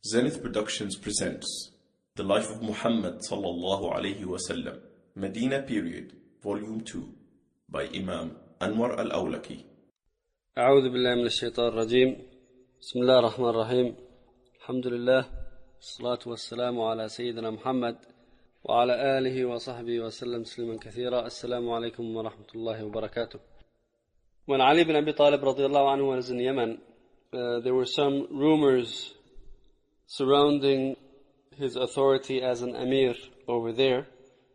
Zenith Productions presents The Life of Muhammad sallallahu alayhi wasallam, Medina Period, Volume 2, by Imam Anwar al-Awlaki. أعوذ بالله من الشيطان الرجيم. بسم الله الرحمن الرحيم. الحمد لله والصلاة والسلام على سيدنا محمد وعلى آله وصحبه وسلم تسليما كثيرا. السلام عليكم ورحمة الله وبركاته. When Ali ibn Abi Talib radiallahu anhu was in Yemen, there were some rumors surrounding his authority as an Amir over there.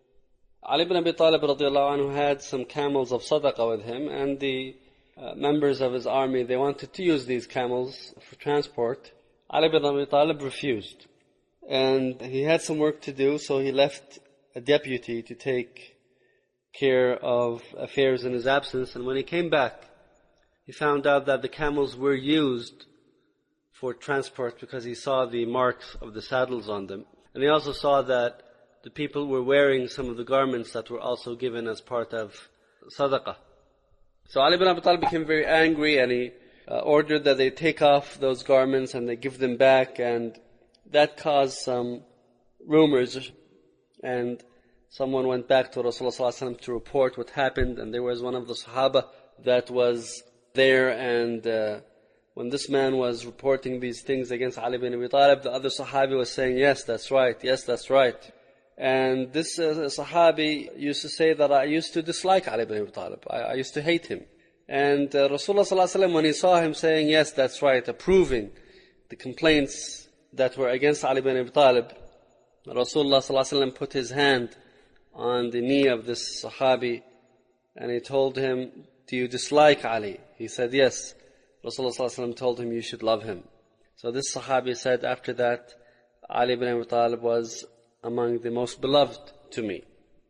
Ali ibn Abi Talib radiallahu anhu had some camels of sadaqah with him, and the members of his army, they wanted to use these camels for transport. Ali ibn Abi Talib refused, and he had some work to do, so he left a deputy to take care of affairs in his absence. And when he came back, he found out that the camels were used for transport because he saw the marks of the saddles on them. And he also saw that the people were wearing some of the garments that were also given as part of sadaqah. So Ali ibn Abi Talib became very angry, and he ordered that they take off those garments and they give them back, and that caused some rumors. And someone went back to Rasulullah ﷺ to report what happened, and there was one of the Sahaba that was there, and when this man was reporting these things against Ali ibn Abi Talib, the other Sahabi was saying, yes, that's right, yes, that's right. And this Sahabi used to say that I used to dislike Ali ibn Abi Talib. I used to hate him. And Rasulullah ﷺ, when he saw him saying, yes, that's right, approving the complaints that were against Ali ibn Abi Talib, Rasulullah ﷺ put his hand on the knee of this Sahabi, and he told him, do you dislike Ali? He said, yes. Rasulullah ﷺ told him, you should love him. So this Sahabi said, after that, Ali ibn Abi Talib was among the most beloved to me.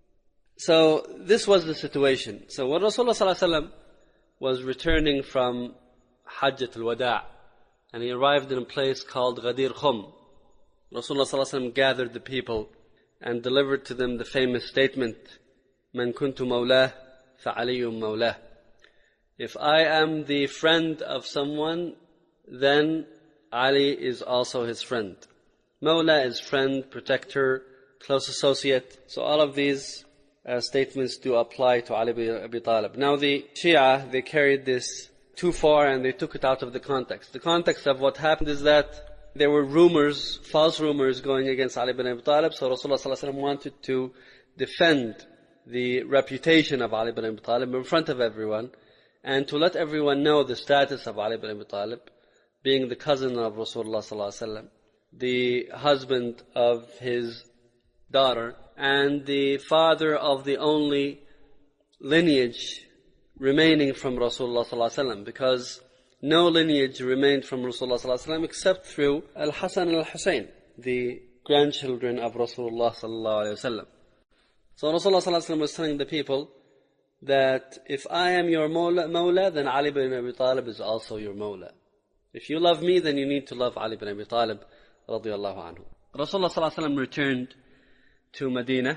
So this was the situation. So when Rasulullah ﷺ was returning from Hajjat al-Wada', and he arrived in a place called Ghadir Khum, Rasulullah ﷺ gathered the people and delivered to them the famous statement, Man kuntu mawlah fa'aliyum mawlah. If I am the friend of someone, then Ali is also his friend. Mawla is friend, protector, close associate. So all of these statements do apply to Ali ibn Abi Talib. Now the Shia, they carried this too far and they took it out of the context. The context of what happened is that there were rumors, false rumors going against Ali ibn Abi Talib. So Rasulullah ﷺ wanted to defend the reputation of Ali ibn Abi Talib in front of everyone, and to let everyone know the status of Ali ibn Abi Talib, being the cousin of Rasulullah ﷺ, the husband of his daughter, and the father of the only lineage remaining from Rasulullah ﷺ, because no lineage remained from Rasulullah ﷺ except through Al-Hasan and Al-Husayn, the grandchildren of Rasulullah ﷺ. So Rasulullah ﷺ was telling the people that if I am your Mawla, then Ali ibn Abi Talib is also your Mawla. If you love me, then you need to love Ali ibn Abi Talib radiallahu anhu. Rasulullah ﷺ returned to Medina,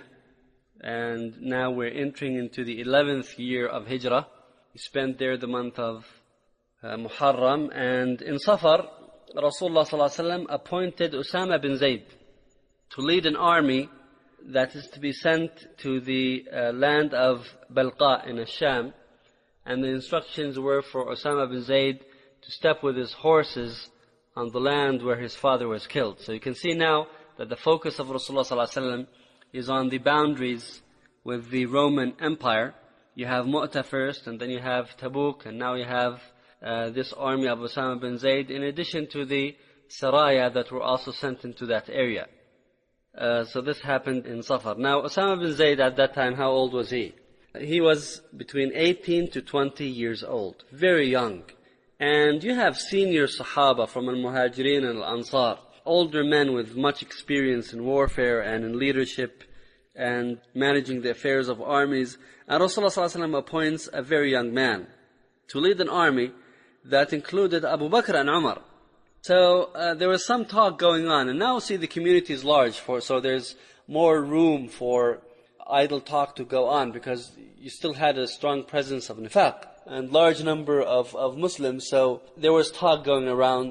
and now we're entering into the 11th year of Hijrah. He spent there the month of Muharram, and in Safar, Rasulullah ﷺ appointed Usama bin Zayd to lead an army that is to be sent to the land of Balqa in Asham, and the instructions were for Usama bin Zayd to step with his horses on the land where his father was killed. So you can see now that the focus of Rasulullah ﷺ is on the boundaries with the Roman Empire. You have Mu'tah first, and then you have Tabuk, and now you have this army of Usama bin Zayd, in addition to the Saraya that were also sent into that area. So this happened in Safar. Now Usama bin Zayd at that time, how old was he? He was between 18 to 20 years old, very young. And you have senior Sahaba from Al-Muhajirin and Al-Ansar, older men with much experience in warfare and in leadership and managing the affairs of armies. And Rasulullah ﷺ appoints a very young man to lead an army that included Abu Bakr and Umar. So there was some talk going on, and now see the community is large, so there's more room for idle talk to go on, because you still had a strong presence of nifaq and large number of Muslims. So there was talk going around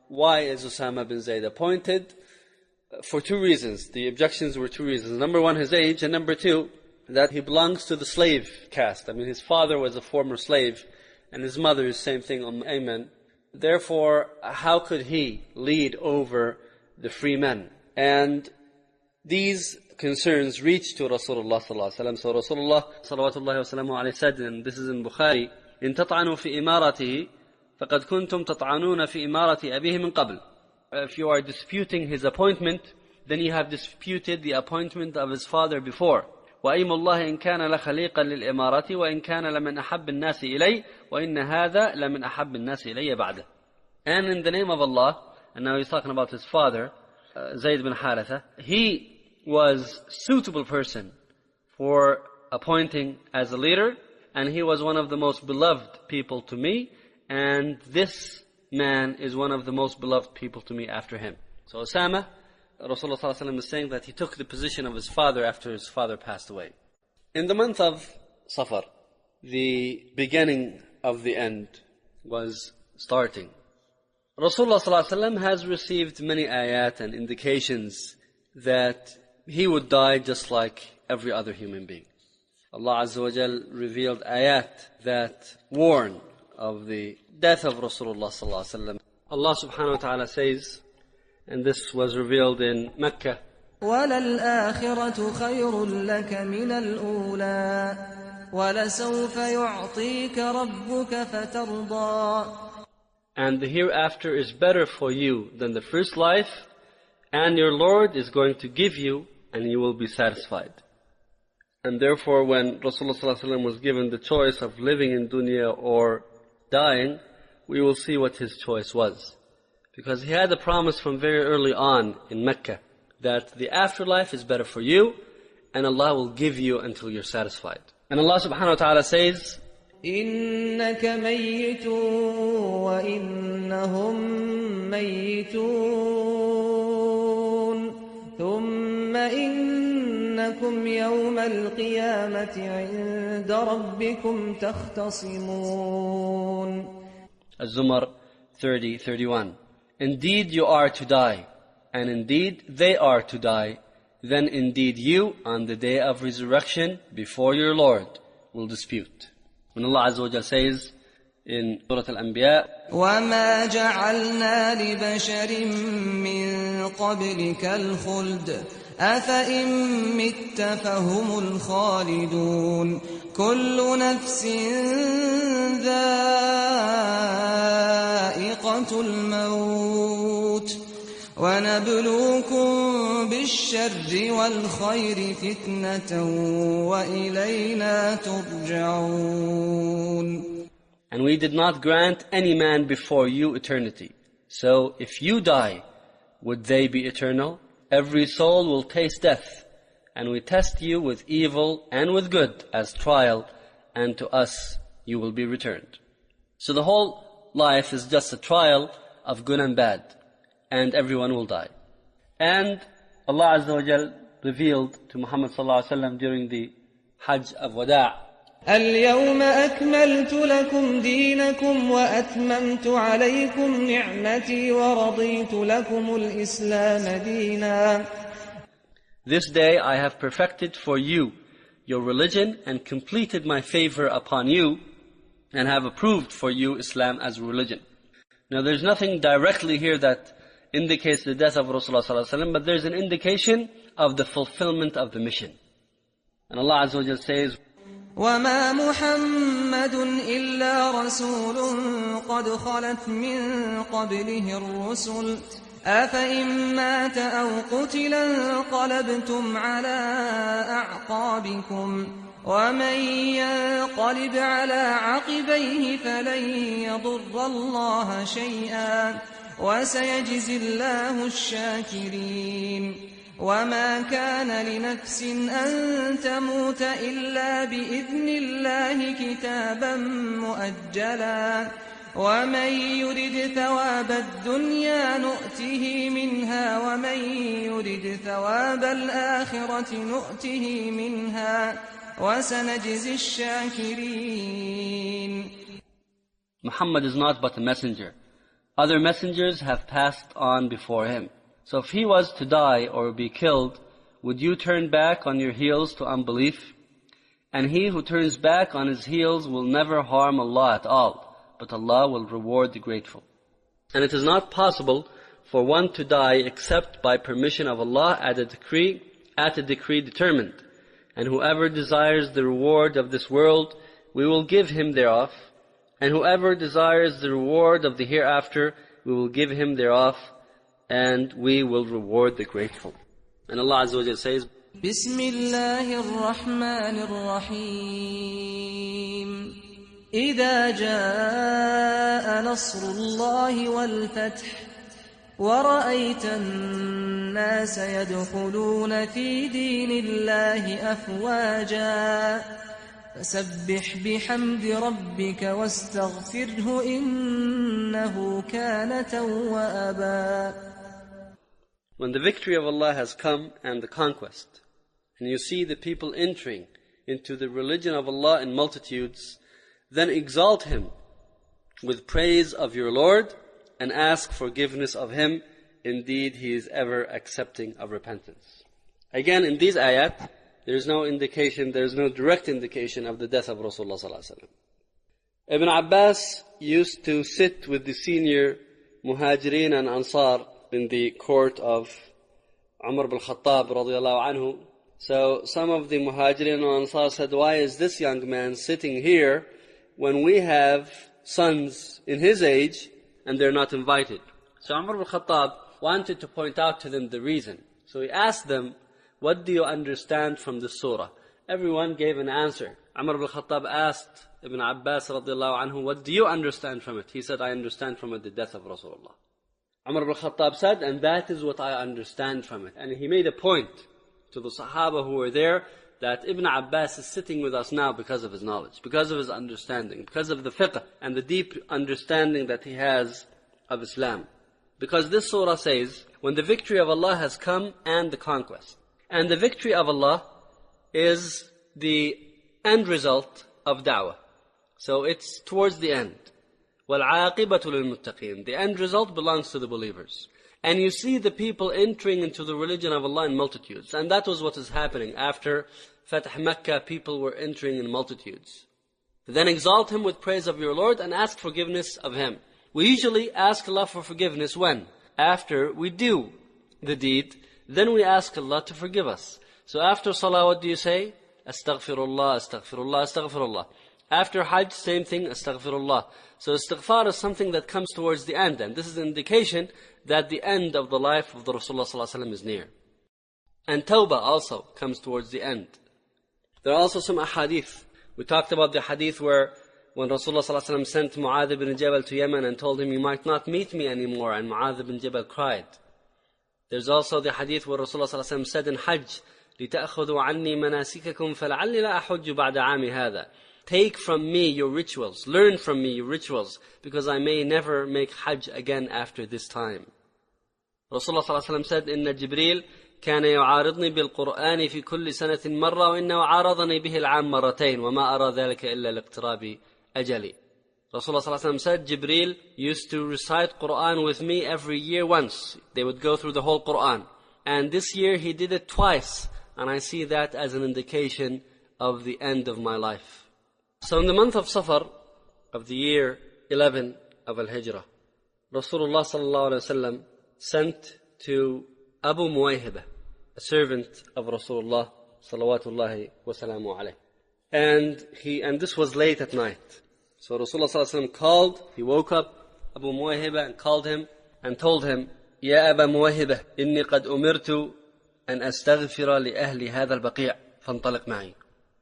why is Usama bin Zayd appointed? For two reasons. The objections were two reasons. Number one, his age, and number two, that he belongs to the slave caste. I mean, his father was a former slave, and his mother is the same thing, Ayman. Therefore, how could he lead over the free men? And these concerns reached to Rasulullah sallallahu alaihi wasallam. So Rasulullah sallallahu alaihi wasallam said, and this is in Bukhari, إن تطعنوا في إمارته فقد كنتم تطعنون في إمارة أبيه من قبل. If you are disputing his appointment, then you have disputed the appointment of his father before. وأيم الله إن كان لخليقا للإمارة وإن كان لمن أحب الناس إلي وإن هذا لمن أحب الناس إلي بعده. And in the name of Allah, and now he's talking about his father, Zayd bin Haritha, he was a suitable person for appointing as a leader, and he was one of the most beloved people to me, and this man is one of the most beloved people to me after him. So Usama, Rasulullah ﷺ is saying that he took the position of his father after his father passed away. In the month of Safar, the beginning of the end was starting. Rasulullah ﷺ has received many ayat and indications that he would die just like every other human being. Allah Azza wa Jal revealed ayat that warn of the death of Rasulullah ﷺ. Allah subhanahu wa ta'ala says, and this was revealed in Mecca, وَلَلْآخِرَةُ خَيْرٌ لَكَ مِنَ الْأُولَى وَلَسَوْفَ يُعْطِيكَ رَبُّكَ فَتَرْضَى. And the hereafter is better for you than the first life, and your Lord is going to give you, and you will be satisfied. And therefore, when Rasulullah ﷺ was given the choice of living in dunya or dying, we will see what his choice was. Because he had a promise from very early on in Mecca that the afterlife is better for you, and Allah will give you until you're satisfied. And Allah subhanahu wa ta'ala says, إِنَّكَ مَيِّتٌ وَإِنَّهُمْ مَيِّتُونَ ثُمَّ إِنَّكُمْ يَوْمَ الْقِيَامَةِ عِندَ رَبِّكُمْ تَخْتَصِمُونَ. Az-Zumar 30:31. Indeed you are to die, and indeed they are to die. Then indeed you, on the day of resurrection, before your Lord, will dispute. When Allah Azza wa Jal says in Surah Al-Anbiya, وَمَا جَعَلْنَا لِبَشَرٍ مِّن قَبْلِكَ الْخُلْدَ أَفَإِن مِّتَّ فَهُمُ الْخَالِدُونَ كُلُّ نَفْسٍ ذَائِقَةُ الْمَوْتِ وَنَبْلُوكُم بِالشَّرِّ وَالْخَيْرِ فِتْنَةً وَإِلَيْنَا تُرْجَعُونَ. And we did not grant any man before you eternity. So if you die, would they be eternal? Every soul will taste death, and we test you with evil and with good as trial, and to us you will be returned. So the whole life is just a trial of good and bad, and everyone will die. And Allah Azza wa Jal revealed to Muhammad sallallahu alaihi wasallam during the Hajj of Wada', اليوم أكملت لكم دينكم وأتممت عليكم نعمتي ورضيت لكم الإسلام دينا. This day I have perfected for you your religion and completed my favor upon you and have approved for you Islam as religion. Now there's nothing directly here that indicates the death of Rasulullah sallallahu alaihi wasallam, but there's an indication of the fulfillment of the mission. And Allah Azza wa Jalla says, وَمَا مُحَمَّدٌ إِلَّا رَسُولٌ قَدْ خَلَتْ مِن قَبْلِهِ الرُّسُلُ أَفَإِن مَّاتَ أَوْ قُتِلَ انقَلَبْتُمْ عَلَىٰ أَعْقَابِكُمْ وَمَن يَنقَلِبْ عَلَىٰ عَقِبَيْهِ فَلَن يَضُرَّ اللَّهَ شَيْئًا وَسَيَجْزِي اللَّهُ الشَّاكِرِينَ. وَمَا كَانَ لِنَفْسٍ أَن تَمُوتَ إِلَّا بِإِذْنِ اللَّهِ كِتَابًا مُؤَجَّلًا وَمَن يُرِدْ ثَوَابَ الدُّنْيَا نُؤْتِهِ مِنْهَا وَمَن يُرِدْ ثَوَابَ الْآخِرَةِ نُؤْتِهِ مِنْهَا وَسَنَجْزِي الشَّاكِرِينَ. Muhammad is not but a messenger Other messengers have passed on before him. So if he was to die or be killed, would you turn back on your heels to unbelief? And he who turns back on his heels will never harm Allah at all, but Allah will reward the grateful. And it is not possible for one to die except by permission of Allah at a decree determined. And whoever desires the reward of this world, we will give him thereof. And whoever desires the reward of the hereafter, we will give him thereof, and we will reward the grateful. And Allah Azza wa Jalla says, بسم الله الرحمن الرحيم إذا جاء نصر الله والفتح ورأيت الناس يدخلون في دين الله أفواجا فسبح بحمد ربك واستغفره إنه كان توابا. When the victory of Allah has come and the conquest, and you see the people entering into the religion of Allah in multitudes, then exalt Him with praise of your Lord and ask forgiveness of Him. Indeed, He is ever accepting of repentance. Again, in these ayat, there is no indication, there is no direct indication of the death of Rasulullah sallallahu alaihi wasallam. Ibn Abbas used to sit with the senior Muhajirin and Ansar in the court of Umar ibn Khattab radiallahu anhu. So some of the Muhajirin and Ansar said, why is this young man sitting here when we have sons in his age and they're not invited? So Umar ibn Khattab wanted to point out to them the reason. So he asked them, what do you understand from this surah? Everyone gave an answer. Umar ibn Khattab asked Ibn Abbas radiallahu anhu, what do you understand from it? He said, I understand from it the death of Rasulullah. Umar ibn Khattab said, and that is what I understand from it. And he made a point to the Sahaba who were there that Ibn Abbas is sitting with us now because of his knowledge, because of his understanding, because of the fiqh and the deep understanding that he has of Islam. Because this surah says, when the victory of Allah has come and the conquest. And the victory of Allah is the end result of da'wah. So it's towards the end. وَالْعَاقِبَةُ لِلْمُتَّقِينَ. The end result belongs to the believers. And you see the people entering into the religion of Allah in multitudes. And that was what is happening. After Fatah Mecca, people were entering in multitudes. Then exalt Him with praise of your Lord and ask forgiveness of Him. We usually ask Allah for forgiveness when? After we do the deed, then we ask Allah to forgive us. So after salah, what do you say? Astaghfirullah, astaghfirullah, astaghfirullah. After Hajj, same thing, astaghfirullah. So istighfar is something that comes towards the end. And this is an indication that the end of the life of the Rasulullah ﷺ is near. And tawbah also comes towards the end. There are also some ahadith. We talked about the hadith where when Rasulullah ﷺ sent Mu'adh ibn Jabal to Yemen and told him, you might not meet me anymore. And Mu'adh ibn Jabal cried. There's also the hadith where Rasulullah ﷺ said in Hajj, لِتَأْخُذُوا عَنِّي مَنَاسِكَكُمْ فَلَعَلِّ لَا أَحُجُّ بَعْدَ عَامِ هَذَا. Take from me your rituals, learn from me your rituals, because I may never make Hajj again after this time. Rasulullah ﷺ said, إِنَّ جِبْرِيلَ كان يعارضني بالقرآن في كل سنة مرة وإنه عارضني به العام مرتين وما أرى ذلك إلا لاقتراب أجلي. Rasulullah ﷺ said, Jibreel used to recite Qur'an with me every year once. They would go through the whole Qur'an. And this year he did it twice. And I see that as an indication of the end of my life. So in the month of Safar of the year 11 of Al-Hijrah, Rasulullah ﷺ sent to Abu Muwayhibah, a servant of Rasulullah salawatullahi wa salamu alayh. And this was late at night. So Rasulullah ﷺ called, he woke up Abu Muwayhibah and called him and told him, يا أبا موهبة إني قد أمرت أن أستغفر لأهل هذا البقيع فانطلق معي.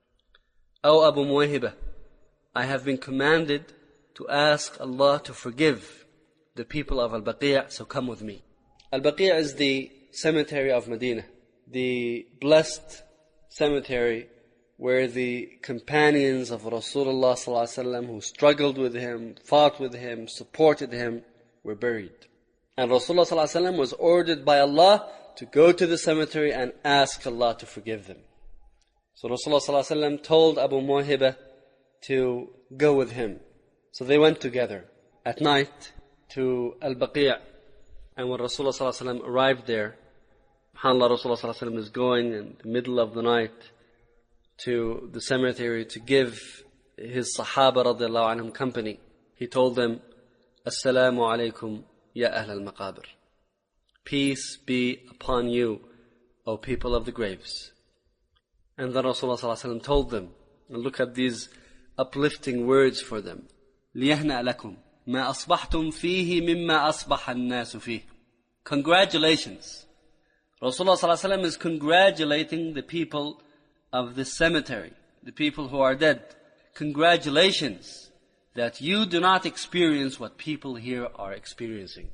O Abu Muwayhibah, I have been commanded to ask Allah to forgive the people of Al-Baqi', so come with me. Al-Baqi' is the cemetery of Medina, the blessed cemetery where the companions of Rasulullah ﷺ who struggled with him, fought with him, supported him, were buried. And Rasulullah ﷺ was ordered by Allah to go to the cemetery and ask Allah to forgive them. So Rasulullah ﷺ told Abu Muwayhibah to go with him. So they went together. At night, to Al-Baqi'. And when Rasulullah arrived there, subhanAllah, Rasulullah is going in the middle of the night to the cemetery to give his Sahaba radiallahu anhum company. He told them, Assalamu alaikum ya ahl al-maqabir. Peace be upon you, O people of the graves. And then Rasulullah told them, and look at these uplifting words for them. لِيَهْنَأْ لَكُمْ مَا أَصْبَحْتُمْ فِيهِ مِمَّا أَصْبَحَ النَّاسُ فِيهِ. Congratulations. Rasulullah is congratulating the people of the cemetery, the people who are dead. Congratulations that you do not experience what people here are experiencing.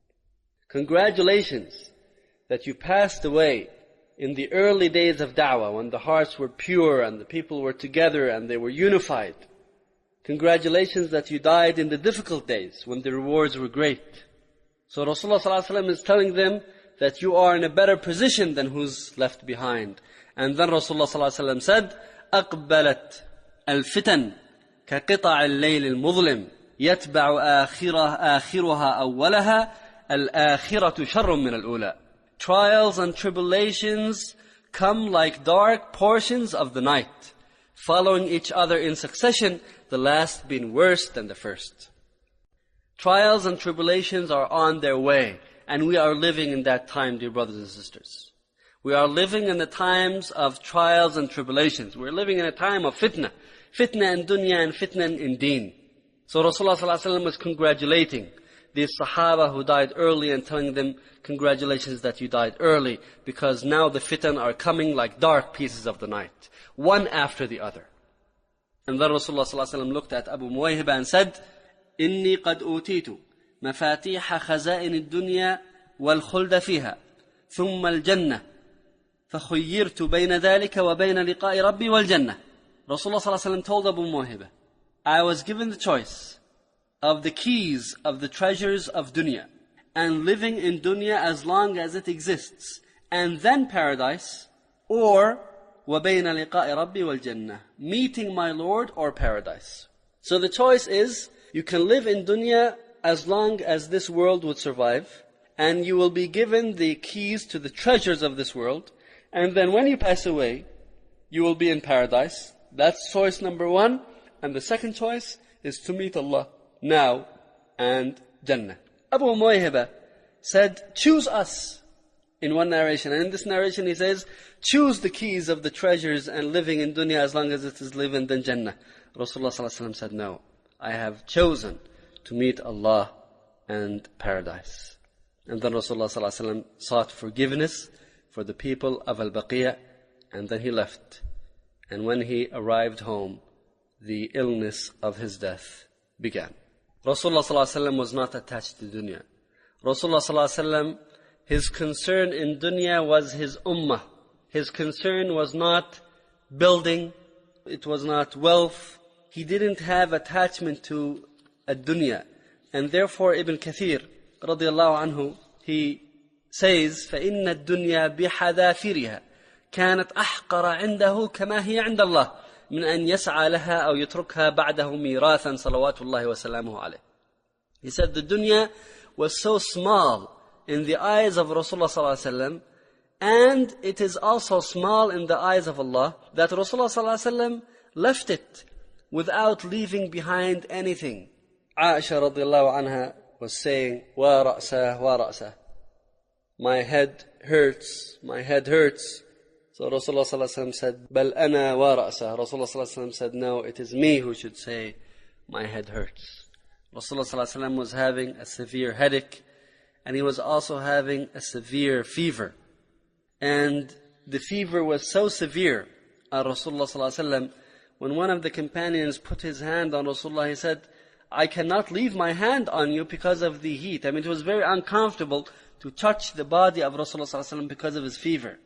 Congratulations that you passed away in the early days of da'wah, when the hearts were pure and the people were together and they were unified. Congratulations that you died in the difficult days, when the rewards were great. So Rasulullah is telling them that you are in a better position than who's left behind. And then Rasulullah said, أَقْبَلَتْ الْفِتَنْ كَقِطَعِ اللَّيْلِ الْمُظْلِمِ يَتْبَعُ آخِرُهَا أَوَّلَهَا الْآخِرَةُ شَرٌّ مِّنَ الْأُولَى. Trials and tribulations come like dark portions of the night, following each other in succession, the last being worse than the first. Trials and tribulations are on their way, and we are living in that time, dear brothers and sisters. We are living in the times of trials and tribulations. We're living in a time of fitna. Fitna in dunya and fitna in deen. So Rasulullah was congratulating these Sahaba who died early and telling them, congratulations that you died early, because now the fitan are coming like dark pieces of the night, one after the other. And then Rasulullah looked at Abu Muwayhiba and said, إِنِّي قَدْ أُوتِيتُ مَفَاتِيحَ خَزَائِنِ الدُّنْيَا وَالْخُلْدَ فِيهَا ثُمَّ الْجَنَّةِ فَخُيِّرْتُ بَيْنَ ذَلِكَ وَبَيْنَ لِقَاءِ رَبِّي وَالْجَنَّةِ. Rasulullah told Abu Muwayhiba, I was given the choice of the keys of the treasures of dunya, and living in dunya as long as it exists, and then paradise, or وَبَيْنَ لِقَاءِ رَبِّي وَالْجَنَّةِ, meeting my Lord or paradise. So the choice is, you can live in dunya as long as this world would survive, and you will be given the keys to the treasures of this world, and then when you pass away, you will be in paradise. That's choice number one. And the second choice is to meet Allah now and Jannah. Abu Muwayhiba said, choose us, in one narration. And in this narration he says, choose the keys of the treasures and living in dunya as long as it is living in Jannah. Rasulullah said, no, I have chosen to meet Allah and paradise. And then Rasulullah sought forgiveness for the people of Al-Baqi', and then he left. And when he arrived home, the illness of his death began. Rasulullah was not attached to dunya. Rasulullah, his concern in dunya was his ummah. His concern was not building, it was not wealth. He didn't have attachment to ad-dunya. And therefore Ibn Kathir, radiallahu anhu, he says, فَإِنَّ الدُّنْيَا بِحَذَافِرِهَا كانت أحقر عنده كما هي عند الله من أن يسعى لها أو يتركها بعده ميراثا صلوات الله وسلامه عليه. He said the dunya was so small in the eyes of Rasulullah sallallahu alaihi wasallam, and it is also small in the eyes of Allah, that Rasulullah sallallahu alaihi wasallam left it without leaving behind anything. Aisha radiallahu anha was saying, wa ra'sah, wa ra'sah. My head hurts, my head hurts. So Rasulullah said, Bal ana wa ra'sah. Rasulullah said, no, it is me who should say, my head hurts. Rasulullah was having a severe headache, and he was also having a severe fever. And the fever was so severe at Rasulullah, when one of the companions put his hand on Rasulullah, he said, I cannot leave my hand on you because of the heat. I mean, it was very uncomfortable to touch the body of Rasulullah because of his fever.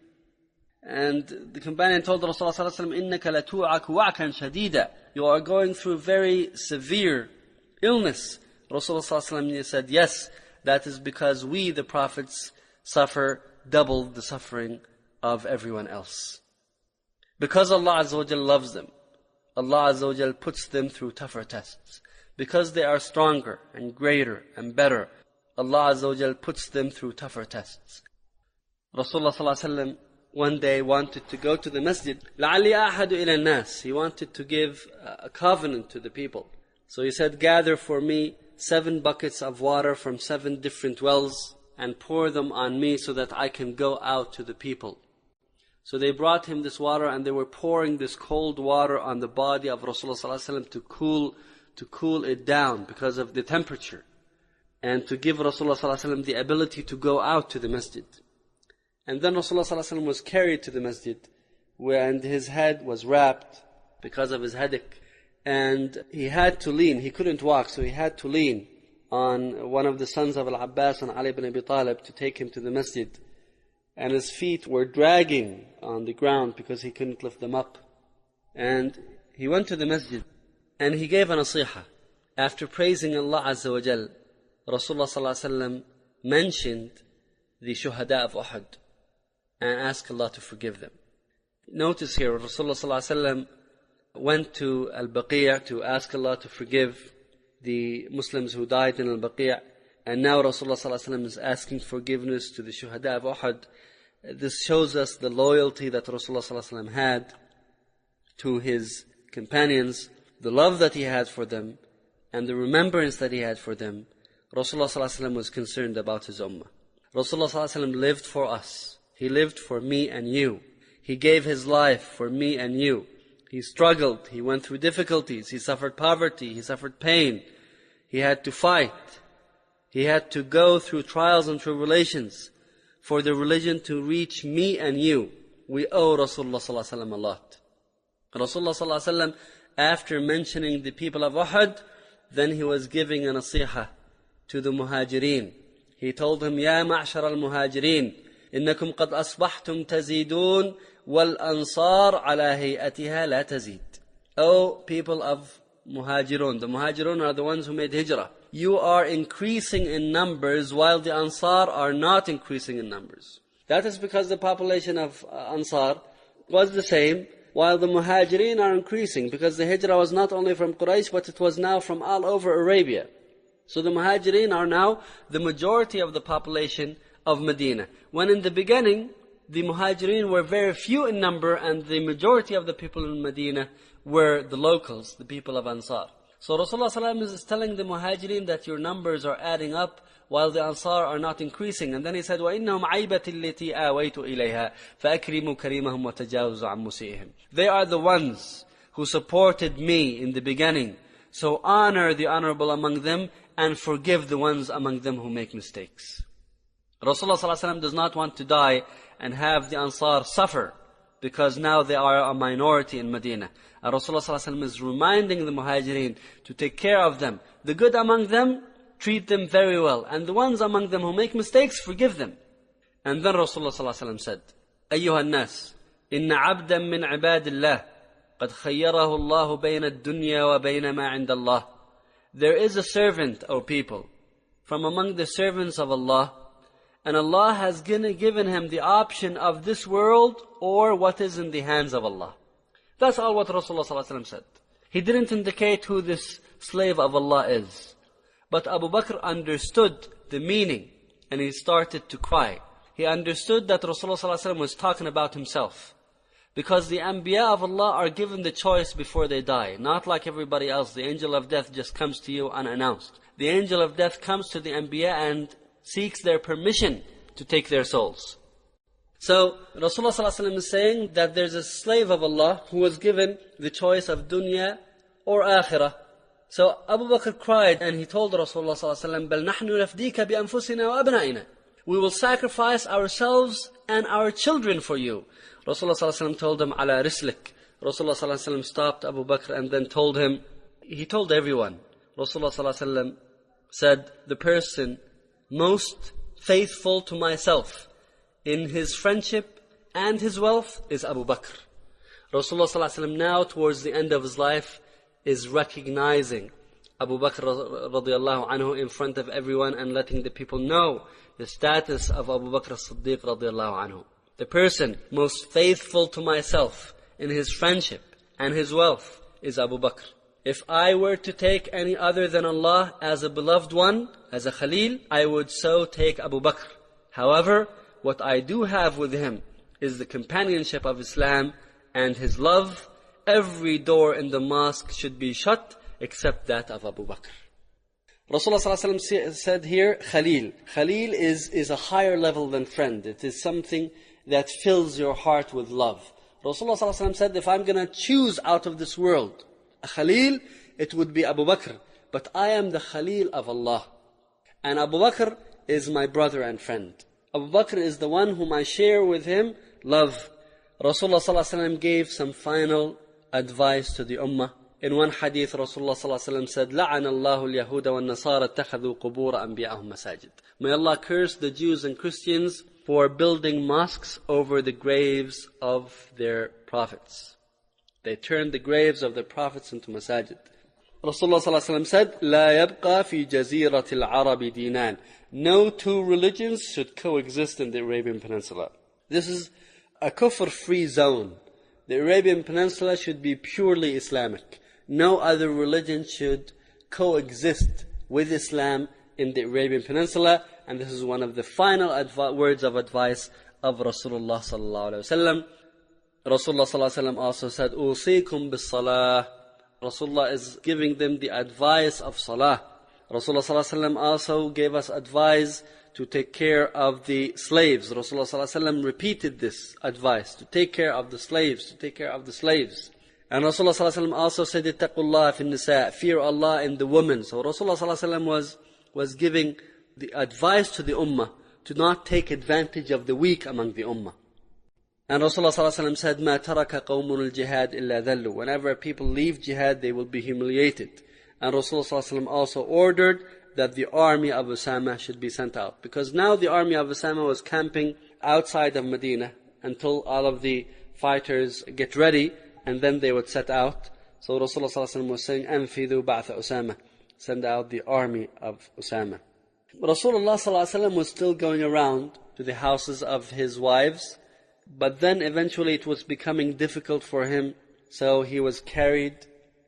And the companion told Rasulullah, إِنَّكَ لَتُوعَكُ وَعْكًا شَدِيدًا. You are going through very severe illness. Rasulullah said, yes, that is because we, the prophets, suffer double the suffering of everyone else. Because Allah Azza wa Jal loves them, Allah Azza wa Jal puts them through tougher tests. Because they are stronger and greater and better, Allah Azza wa Jal puts them through tougher tests. Rasulullah sallallahu alaihi wasallam one day wanted to go to the masjid. لَعَلِّي أَحَدُ إِلَى النَّاسِ. He wanted to give a covenant to the people. So he said, gather for me 7 buckets of water from 7 different wells and pour them on me so that I can go out to the people. So they brought him this water and they were pouring this cold water on the body of Rasulullah sallallahu alaihi wasallam to cool it down because of the temperature, and to give Rasulullah sallallahu alaihi wasallam the ability to go out to the masjid. And then Rasulullah sallallahu alaihi wasallam was carried to the masjid, and his head was wrapped because of his headache. And he had to lean, he couldn't walk, so he had to lean on one of the sons of Al-Abbas and Ali ibn Abi Talib to take him to the masjid. And his feet were dragging on the ground because he couldn't lift them up. And he went to the masjid and he gave a nasiha. After praising Allah Azza wa Jal, Rasulullah sallallahu alaihi wasallam mentioned the shuhada of Uhud and asked Allah to forgive them. Notice here, Rasulullah sallallahu alaihi wasallam went to Al-Baqi' to ask Allah to forgive the Muslims who died in Al-Baqi', and now Rasulullah sallallahu alaihi wasallam is asking forgiveness to the shuhada of Uhud. This shows us the loyalty that Rasulullah sallallahu alaihi wasallam had to his companions, the love that he had for them, and the remembrance that he had for them. Rasulullah sallallahu alaihi wasallam was concerned about his ummah. Rasulullah sallallahu alaihi wasallam lived for us. He lived for me and you. He gave his life for me and you. He struggled, he went through difficulties, he suffered poverty, he suffered pain. He had to fight. He had to go through trials and tribulations for the religion to reach me and you. We owe Rasulullah sallallahu alaihi wasallam a lot. Rasulullah sallallahu alaihi wasallam, after mentioning the people of Uhud, then he was giving a nasiha to the muhajirin. He told them, Ya ma'shar al-muhajirin, innakum qad asbahtum tazidun wal ansar ala hayatiha la tazid. O people of muhajirun, the muhajirun are the ones who made hijrah. You are increasing in numbers while the Ansar are not increasing in numbers. That is because the population of Ansar was the same, while the Muhajirin are increasing, because the hijrah was not only from Quraysh, but it was now from all over Arabia. So the Muhajirin are now the majority of the population of Medina. When in the beginning, the Muhajirin were very few in number, and the majority of the people in Medina were the locals, the people of Ansar. So Rasulullah ﷺ is telling the Muhajirin that your numbers are adding up while the Ansar are not increasing. And then he said, وَإِنَّهُمْ عَيْبَةِ الَّتِي آوَيْتُ إِلَيْهَا فَأَكْرِمُوا كَرِيمَهُمْ وَتَجَاوُزُوا عَنْ مُسِيئِهِمْ. They are the ones who supported me in the beginning. So honor the honorable among them and forgive the ones among them who make mistakes. Rasulullah ﷺ does not want to die and have the Ansar suffer, because now they are a minority in Medina. And Rasulullah ﷺ is reminding the Muhajirin to take care of them. The good among them, treat them very well. And the ones among them who make mistakes, forgive them. And then Rasulullah ﷺ said, أيها الناس إن عبدا من عباد الله قد خيره الله بين الدنيا وبين ما عند الله. There is a servant, O people, from among the servants of Allah, and Allah has given him the option of this world or what is in the hands of Allah. That's all what Rasulullah ﷺ said. He didn't indicate who this slave of Allah is. But Abu Bakr understood the meaning and he started to cry. He understood that Rasulullah ﷺ was talking about himself. Because the Anbiya of Allah are given the choice before they die. Not like everybody else. The angel of death just comes to you unannounced. The angel of death comes to the Anbiya and seeks their permission to take their souls. So Rasulullah ﷺ is saying that there's a slave of Allah who was given the choice of dunya or akhirah. So Abu Bakr cried and he told Rasulullah ﷺ, بَلْ نَحْنُ نَفْدِيكَ بِأَنفُسِنَا وَأَبْنَائِنَا. We will sacrifice ourselves and our children for you. Rasulullah ﷺ told him, عَلَى رِسْلِكَ. Rasulullah ﷺ stopped Abu Bakr and then told him, he told everyone. Rasulullah ﷺ said, the person most faithful to myself in his friendship and his wealth is Abu Bakr. Rasulullah ﷺ now towards the end of his life is recognizing Abu Bakr radiallahu anhu in front of everyone and letting the people know the status of Abu Bakr as-Siddiq radiallahu anhu. The person most faithful to myself in his friendship and his wealth is Abu Bakr. If I were to take any other than Allah as a beloved one, as a Khalil, I would so take Abu Bakr. However, what I do have with him is the companionship of Islam and his love. Every door in the mosque should be shut except that of Abu Bakr. Rasulullah ﷺ said here, Khalil. Khalil is a higher level than friend. It is something that fills your heart with love. Rasulullah ﷺ said, if I'm going to choose out of this world a Khalil, it would be Abu Bakr. But I am the Khalil of Allah. And Abu Bakr is my brother and friend. Abu Bakr is the one whom I share with him love. Rasulullah ﷺ gave some final advice to the ummah. In one hadith, Rasulullah ﷺ said, لَعَنَ اللَّهُ الْيَهُودَ وَالنَّصَارَ اتَّخَذُوا قُبُورَ أَنْبِيَائِهِمْ مَسَاجِدَ. May Allah curse the Jews and Christians for building mosques over the graves of their prophets. They turned the graves of their prophets into masajid. Rasulullah ﷺ said, لَا يَبْقَى فِي جَزِيرَةِ الْعَرَبِ دِينَانِ. No two religions should coexist in the Arabian Peninsula. This is a kufr-free zone. The Arabian Peninsula should be purely Islamic. No other religion should coexist with Islam in the Arabian Peninsula. And this is one of the final words of advice of Rasulullah sallallahu alaihi wasallam. Rasulullah sallallahu alaihi wasallam also said, أُوصِيكُمْ بِالصَّلَاةِ. Rasulullah is giving them the advice of salah. Rasulullah sallallahu alaihi wasallam also gave us advice to take care of the slaves. Rasulullah sallallahu alaihi wasallam repeated this advice, to take care of the slaves, to take care of the slaves. And Rasulullah sallallahu alaihi wasallam also said, اتَّقُوا اللَّهَ فِي النِّسَاءِ. Fear Allah in the women. So Rasulullah sallallahu alaihi wasallam was giving the advice to the ummah to not take advantage of the weak among the ummah. And Rasulullah sallallahu alaihi wasallam said, مَا تَرَكَ قَوْمٌ الْجِهَادِ إِلَّا ذَلُّوا. Whenever people leave jihad, they will be humiliated. And Rasulullah sallallahu alaihi wasallam also ordered that the army of Usama should be sent out. Because now the army of Usama was camping outside of Medina until all of the fighters get ready, and then they would set out. So Rasulullah sallallahu alaihi wasallam was saying, أَنْفِذُوا بَعْثَ Usama. Send out the army of Usama. Rasulullah sallallahu alaihi wasallam was still going around to the houses of his wives, but then eventually it was becoming difficult for him, so he was carried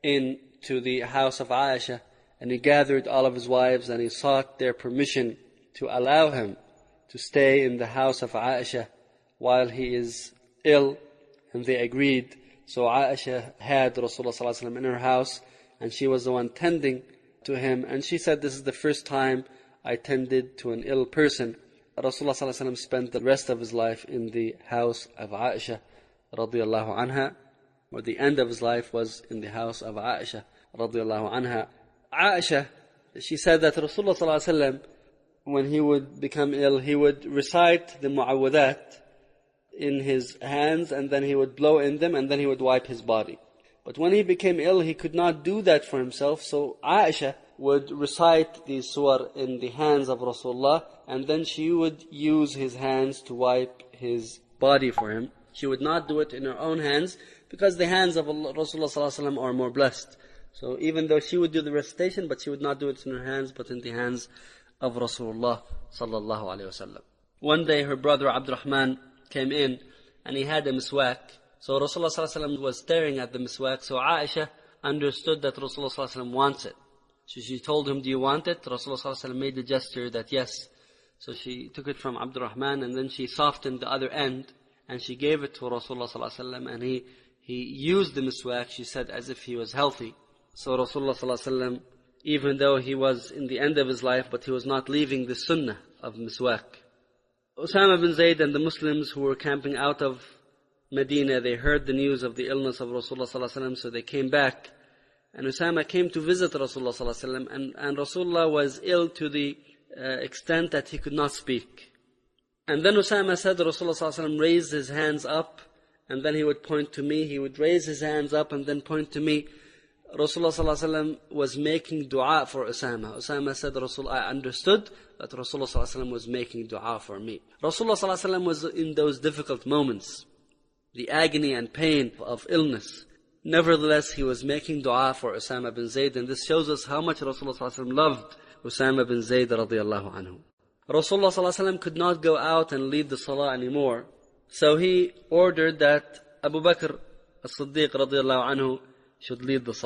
into the house of Aisha, and he gathered all of his wives and he sought their permission to allow him to stay in the house of Aisha while he is ill, and they agreed. So Aisha had Rasulullah sallallahu alaihi wasallam in her house, and she was the one tending to him, and she said, this is the first time I tended to an ill person. Rasulullah sallallahu alaihi wasallam spent the rest of his life in the house of Aisha radiyallahu anha, or the end of his life was in the house of Aisha radiyallahu anha. Aisha, she said that Rasulullah sallallahu alaihi wasallam, when he would become ill, he would recite the mu'awwadat in his hands, and then he would blow in them, and then he would wipe his body. But when he became ill, he could not do that for himself, so Aisha would recite these surah in the hands of Rasulullah, and then she would use his hands to wipe his body for him. She would not do it in her own hands, because the hands of Rasulullah sallallahu alaihi wasallam are more blessed. So even though she would do the recitation, but she would not do it in her hands, but in the hands of Rasulullah sallallahu alaihi wasallam. One day her brother Abdurrahman came in, and he had a miswak. So Rasulullah sallallahu alaihi wasallam was staring at the miswak, so Aisha understood that Rasulullah sallallahu alaihi wasallam wants it. So she told him, do you want it? Rasulullah sallallahu alaihi wasallam made the gesture that yes. So she took it from Abdurrahman, and then she softened the other end, and she gave it to Rasulullah sallallahu alaihi wasallam, and he used the miswak, she said, as if he was healthy. So Rasulullah sallallahu alaihi wasallam, even though he was in the end of his life, but he was not leaving the sunnah of miswak. Usama bin Zayd and the Muslims who were camping out of Medina, they heard the news of the illness of Rasulullah sallallahu alaihi wasallam, so they came back. And Usama came to visit Rasulullah sallallahu alaihi wasallam, and Rasulullah was ill to the extent that he could not speak. And then Usama said, Rasulullah sallallahu alaihi wasallam raised his hands up, and then he would point to me. He would raise his hands up and then point to me. Rasulullah sallallahu alaihi wasallam was making dua for Usama. Usama said, I understood that Rasulullah sallallahu alaihi wasallam was making dua for me. Rasulullah sallallahu alaihi wasallam was in those difficult moments, the agony and pain of illness. Nevertheless, he was making dua for Usama bin Zayd, and this shows us how much Rasulullah sallallahu alaihi wasallam loved Usama bin Zayd radiyallahu anhu. Rasulullah sallallahu alaihi wasallam could not go out and lead the salah anymore, so he ordered that Abu Bakr as-Siddiq radiyallahu anhu should lead the salah.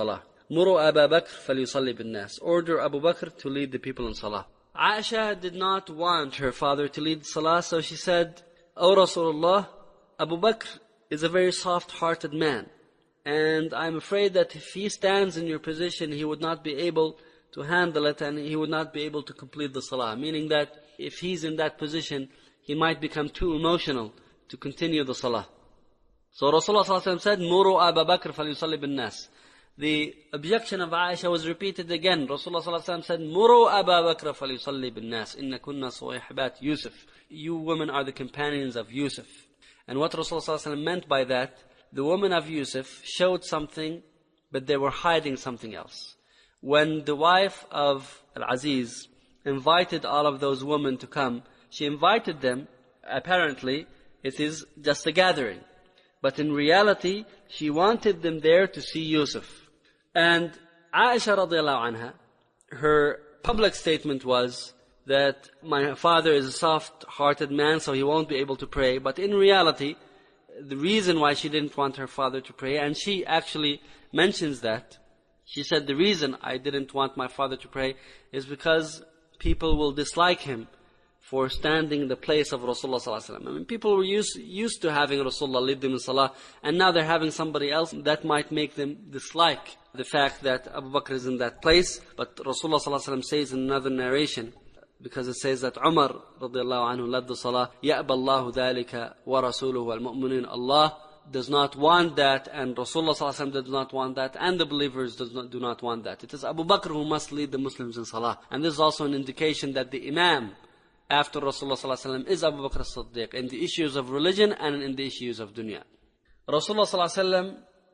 مُرُوا أَبَا بَكْرٍ فَلْيُصَلِّ بِالنَّاسِ. Order Abu Bakr to lead the people in salah. Aisha did not want her father to lead salah, so she said, O Rasulullah, Abu Bakr is a very soft-hearted man, and I'm afraid that if he stands in your position, he would not be able to handle it, and he would not be able to complete the salah. Meaning that if he's in that position, he might become too emotional to continue the salah. So Rasulullah ﷺ said, Muru Abu Bakr falyusalli bin nas. The objection of Aisha was repeated again. Rasulullah ﷺ said, Muru Abu Bakr falyusalli bin nas. Inna kunna suwayhibat Yusuf. You women are the companions of Yusuf. And what Rasulullah ﷺ meant by that, the women of Yusuf showed something, but they were hiding something else. When the wife of Al-Aziz invited all of those women to come, she invited them, apparently, it is just a gathering. But in reality, she wanted them there to see Yusuf. And Aisha radiallahu anha, her public statement was that my father is a soft-hearted man, so he won't be able to pray. But in reality, the reason why she didn't want her father to pray, and she actually mentions that, she said, the reason I didn't want my father to pray is because people will dislike him for standing in the place of Rasulullah ﷺ. I mean, people were used to having Rasulullah lead them in salah, and now they're having somebody else. That might make them dislike the fact that Abu Bakr is in that place. But Rasulullah ﷺ says in another narration, because it says that Umar radiallahu anhu led the salah, يَأْبَى اللَّهُ ذَلِكَ وَرَسُولُهُ وَالْمُؤْمِنِينَ. Allah does not want that, and Rasulullah ﷺ does not want that, and the believers do not want that. It is Abu Bakr who must lead the Muslims in salah. And this is also an indication that the Imam after Rasulullah ﷺ is Abu Bakr as-Siddiq in the issues of religion and in the issues of dunya. Rasulullah ﷺ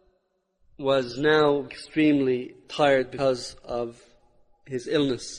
was now extremely tired because of his illness,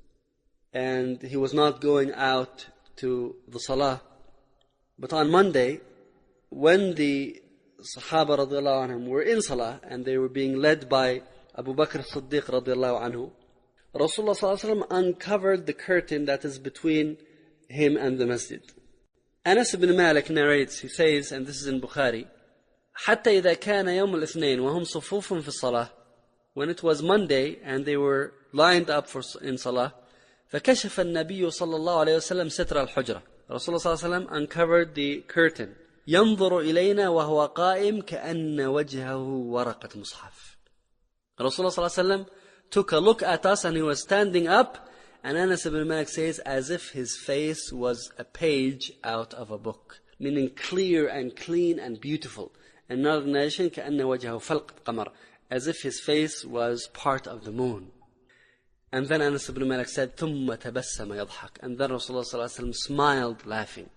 and he was not going out to the salah. But on Monday, when the Sahaba radiallahu anhum were in salah and they were being led by Abu Bakr as-Siddiq radiallahu anhu, Rasulullah ﷺ uncovered the curtain that is between him and the masjid. Anas ibn Malik narrates, he says, and this is in Bukhari, حتى إذا كان يوم الاثنين وهم صفوف في الصلاة, when it was Monday and they were lined up in salah, فكشف النبي صلى الله عليه وسلم ستر الحجرة. Rasulullah ﷺ uncovered the curtain. ينظر إلينا وهو قائم كأن وجهه ورقة مصحف. Rasulullah ﷺ took a look at us and he was standing up, and Anas ibn Malik says, as if his face was a page out of a book, meaning clear and clean and beautiful. Another narration, كأن وجهه فلق القمر, as if his face was part of the moon. And then Anas ibn Malik said, ثم تبسم يضحك, and then Rasulullah ﷺ smiled laughing.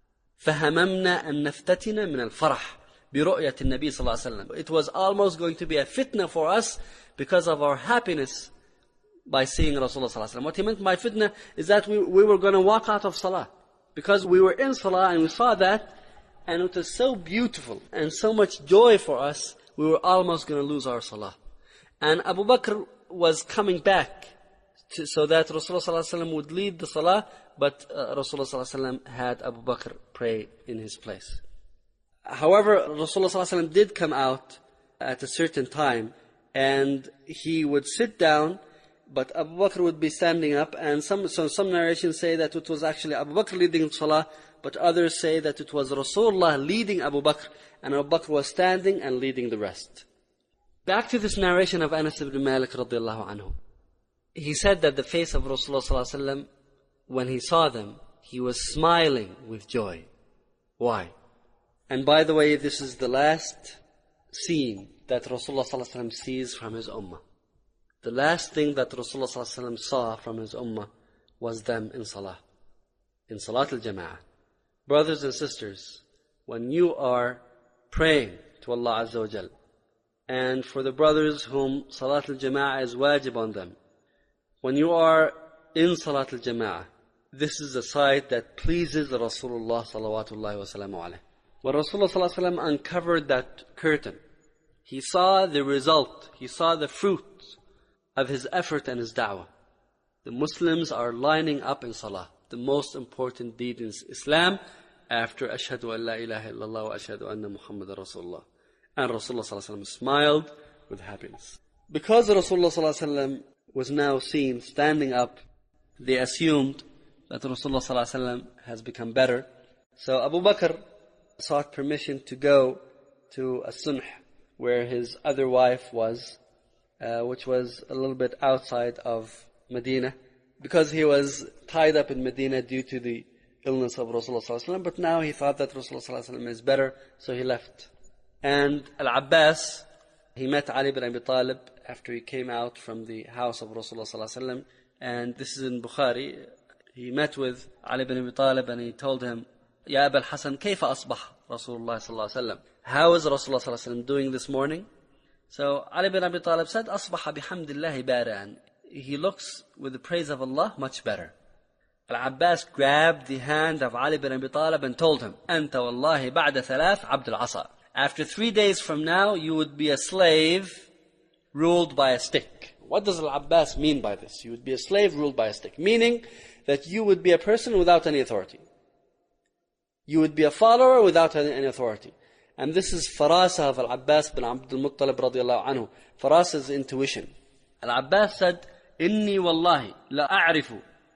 فهممنا أن نفتتن من الفرح برؤية النبي صلى الله عليه وسلم. It was almost going to be a fitna for us because of our happiness by seeing Rasulullah sallallahu alaihi wasallam. What he meant by fitna is that we were going to walk out of salah, because we were in salah and we saw that, and it was so beautiful and so much joy for us, we were almost going to lose our salah. And Abu Bakr was coming back so that Rasulullah sallallahu alaihi wasallam would lead the salah, but Rasulullah sallallahu alaihi wasallam had Abu Bakr pray in his place. However, Rasulullah sallallahu alaihi wasallam did come out at a certain time, and he would sit down, but Abu Bakr would be standing up. And some narrations say that it was actually Abu Bakr leading the salah, but others say that it was Rasulullah leading Abu Bakr, and Abu Bakr was standing and leading the rest. Back to this narration of Anas ibn Malik radiallahu anhu. He said that the face of Rasulullah sallallahu alaihi wasallam, when he saw them, he was smiling with joy. Why? And by the way, this is the last scene that Rasulullah sallallahu alaihi wasallam sees from his ummah. The last thing that Rasulullah sallallahu alaihi wasallam saw from his ummah was them in salah, in salat al-jama'ah. Brothers and sisters, when you are praying to Allah Azza wa Jal, and for the brothers whom salat al-jama'ah is wajib on them, when you are in salat al-jama'ah, this is a sight that pleases Rasulullah sallallahu alaihi wasallam. When Rasulullah sallallahu alaihi wasallam uncovered that curtain, he saw the result, he saw the fruit of his effort and his da'wah. The Muslims are lining up in salah, the most important deed in Islam, after Ashhadu an la ilaha illallah wa ashhadu anna Muhammadan Rasulullah. And Rasulullah sallallahu alaihi wasallam smiled with happiness. because Rasulullah ﷺ was now seen standing up, they assumed that Rasulullah ﷺ has become better. So Abu Bakr sought permission to go to As-Sunh, where his other wife was, which was a little bit outside of Medina, because he was tied up in Medina due to the illness of Rasulullah ﷺ, but now he thought that Rasulullah ﷺ is better, so he left. And Al-Abbas, he met Ali bin Abi Talib after he came out from the house of Rasulullah ﷺ, and this is in Bukhari. He met with Ali bin Abi Talib and he told him, Ya Abul Hasan, كيف أصبح Rasulullah ﷺ? How is Rasulullah ﷺ doing this morning? So Ali bin Abi Talib said, أصبح بحمد الله بارئا. He looks with the praise of Allah much better. Al-Abbas grabbed the hand of Ali bin Abi Talib and told him, أنت والله بعد ثلاث عبد العصا. After 3 days from now, you would be a slave ruled by a stick. What does Al-Abbas mean by this? You would be a slave ruled by a stick. Meaning that you would be a person without any authority. You would be a follower without any authority. And this is farasa of Al-Abbas bin Abdul Muttalib radiallahu anhu. Farasa is intuition. Al-Abbas said, إني والله لا أعرف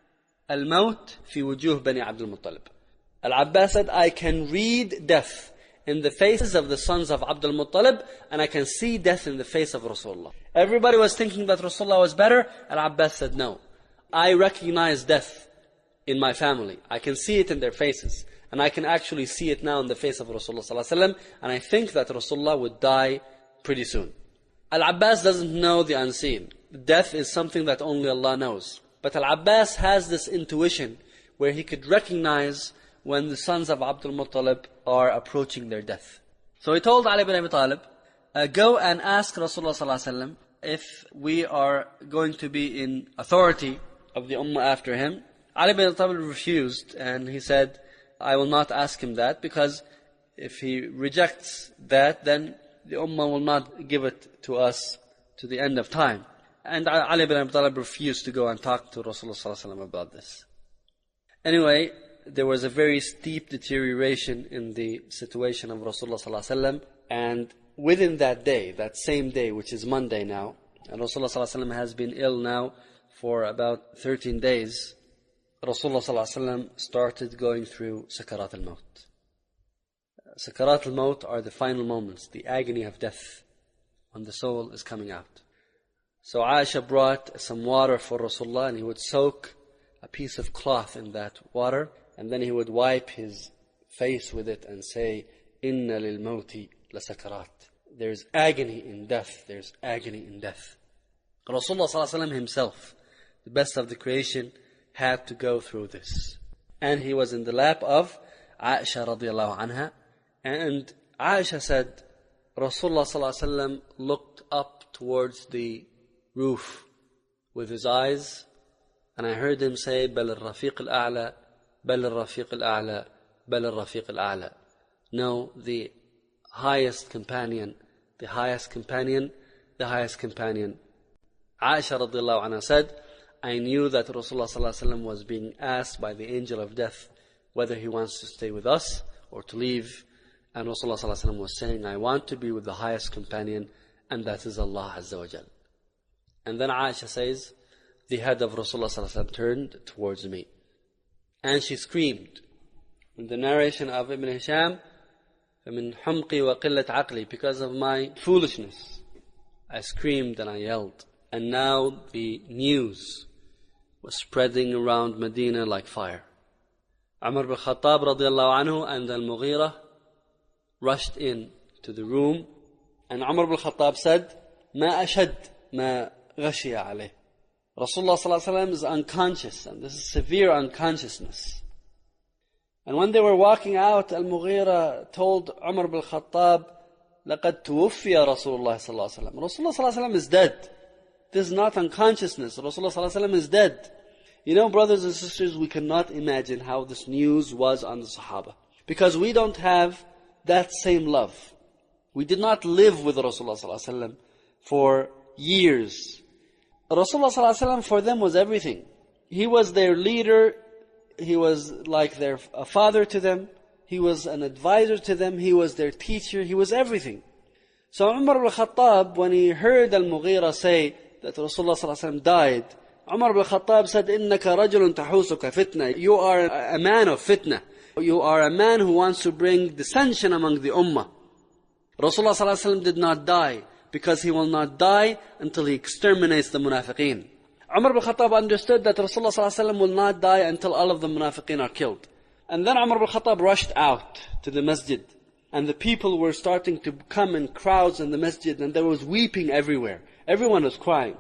الموت في وجوه بني عبد المطلب. Al-Abbas said, I can read death in the faces of the sons of Abdul Muttalib, and I can see death in the face of Rasulullah. Everybody was thinking that Rasulullah was better. Al-Abbas said, no. I recognize death in my family. I can see it in their faces. And I can actually see it now in the face of Rasulullah ﷺ, and I think that Rasulullah would die pretty soon. Al-Abbas doesn't know the unseen. Death is something that only Allah knows. But Al-Abbas has this intuition where he could recognize when the sons of Abdul Muttalib are approaching their death. So he told Ali bin Abi Talib, go and ask Rasulullah ﷺ if we are going to be in authority of the Ummah after him. Ali bin Abi Talib refused, and he said, I will not ask him that, because if he rejects that, then the Ummah will not give it to us to the end of time. And Ali bin Abi Talib refused to go and talk to Rasulullah ﷺ about this. Anyway, there was a very steep deterioration in the situation of Rasulullah ﷺ, and within that day, that same day, which is Monday now, and Rasulullah ﷺ has been ill now for about 13 days, Rasulullah ﷺ started going through Sakarat al-Maut. Sakarat al-Maut are the final moments, the agony of death, when the soul is coming out. So Aisha brought some water for Rasulullah, and he would soak a piece of cloth in that water, and then he would wipe his face with it and say, Inna lil mawti la sakarat. There's agony in death, there's agony in death. Rasulullah ﷺ himself, the best of the creation, had to go through this. And he was in the lap of Aisha radiallahu anha, and Aisha said, Rasulullah ﷺ looked up towards the roof with his eyes, and I heard him say, بل الرفيق الأعلى بل الرفيق الأعلى بل الرفيق الأعلى. No, the highest companion, the highest companion, the highest companion. Aisha radiallahu anha said, I knew that Rasulullah ﷺ was being asked by the angel of death whether he wants to stay with us or to leave. And Rasulullah ﷺ was saying, I want to be with the highest companion, and that is Allah Azza wa Jal. And then Aisha says, the head of Rasulullah ﷺ turned towards me, and she screamed. In the narration of Ibn Hisham, فَمِنْ حُمْقِي وَقِلَّةْ عَقْلِي, because of my foolishness, I screamed and I yelled. And now the news was spreading around Medina like fire. Umar bin Khattab radiallahu anhu and Al-Mughira rushed in to the room, and Umar bin Khattab said, مَا أَشَدْ مَا غَشِيَ عَلَيْهِ. Rasulullah ﷺ is unconscious, and this is severe unconsciousness. And when they were walking out, Al-Mughira told Umar bin Khattab, لَقَدْ تُوفِّيَ رَسُولُ اللَّهِ صَلَّى اللَّهُ عَلَيْهِ وسلم. Rasulullah ﷺ is dead. This is not unconsciousness. Rasulullah ﷺ is dead. You know, brothers and sisters, we cannot imagine how this news was on the Sahaba, because we don't have that same love. We did not live with Rasulullah ﷺ for years. Rasulullah ﷺ for them was everything. He was their leader. He was like a father to them. He was an advisor to them. He was their teacher. He was everything. So Umar ibn Khattab, when he heard Al-Mughira say that Rasulullah ﷺ died, Umar ibn Khattab said, إِنَّكَ رَجُلٌ تَحُوسُكَ فِتْنَةً. You are a man of fitna. You are a man who wants to bring dissension among the ummah. Rasulullah ﷺ did not die, because he will not die until he exterminates the munafiqeen. Umar ibn Khattab understood that Rasulullah ﷺ will not die until all of the munafiqeen are killed. And then Umar ibn Khattab rushed out to the masjid. And the people were starting to come in crowds in the masjid, and there was weeping everywhere. Everyone was crying.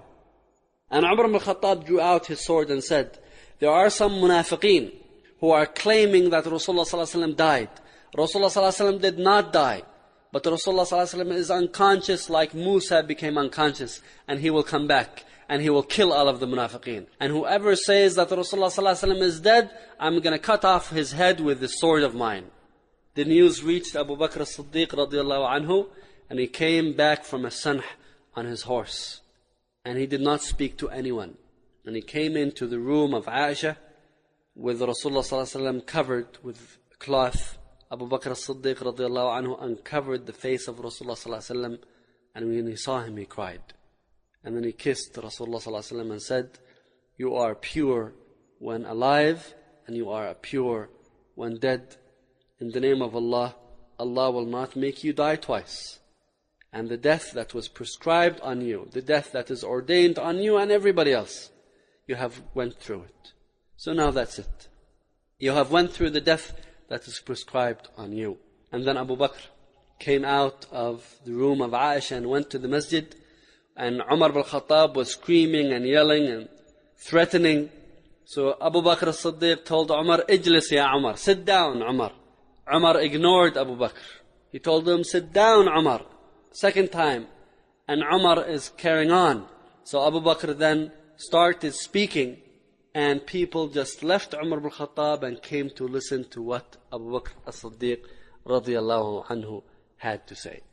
And Umar ibn Khattab drew out his sword and said, there are some munafiqeen who are claiming that Rasulullah ﷺ died. Rasulullah ﷺ did not die. But Rasulullah ﷺ is unconscious like Musa became unconscious. And he will come back. And he will kill all of the munafiqeen. And whoever says that Rasulullah ﷺ is dead, I'm going to cut off his head with this sword of mine. The news reached Abu Bakr as-Siddiq radiallahu anhu, and he came back from a Sanh on his horse. And he did not speak to anyone. And he came into the room of Aisha with Rasulullah ﷺ covered with cloth. Abu Bakr as-Siddiq radiallahu anhu uncovered the face of Rasulullah ﷺ, and when he saw him, he cried. And then he kissed Rasulullah ﷺ and said, you are pure when alive, and you are pure when dead. In the name of Allah, Allah will not make you die twice. And the death that was prescribed on you, the death that is ordained on you and everybody else, you have went through it. So now that's it. You have went through the death that is prescribed on you. And then Abu Bakr came out of the room of Aisha and went to the masjid. And Umar ibn Khattab was screaming and yelling and threatening. So Abu Bakr as-Siddiq told Umar, Ijlis ya Umar, sit down Umar. Umar ignored Abu Bakr. He told him, sit down Umar. Second time. And Umar is carrying on. So Abu Bakr then started speaking. And people just left Umar ibn Khattab and came to listen to what Abu Bakr as-Siddiq radiallahu anhu had to say.